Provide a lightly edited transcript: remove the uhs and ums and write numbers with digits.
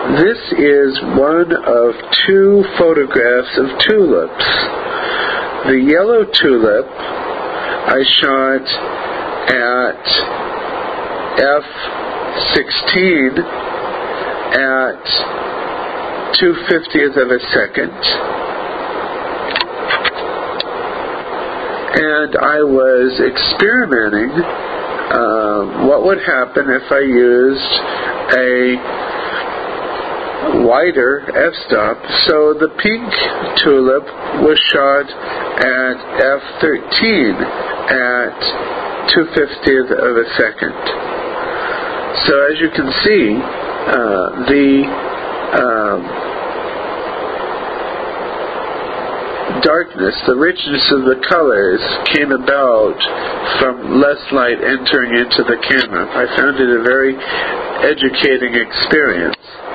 This is one of two photographs of tulips. The yellow tulip I shot at f16 at 2/50th of a second. And I was experimenting what would happen if I used a wider f-stop. So the pink tulip was shot at f13 at 2/50th of a second. So as you can see, the darkness, the richness of the colors came about from less light entering into the camera. I found it a very educating experience.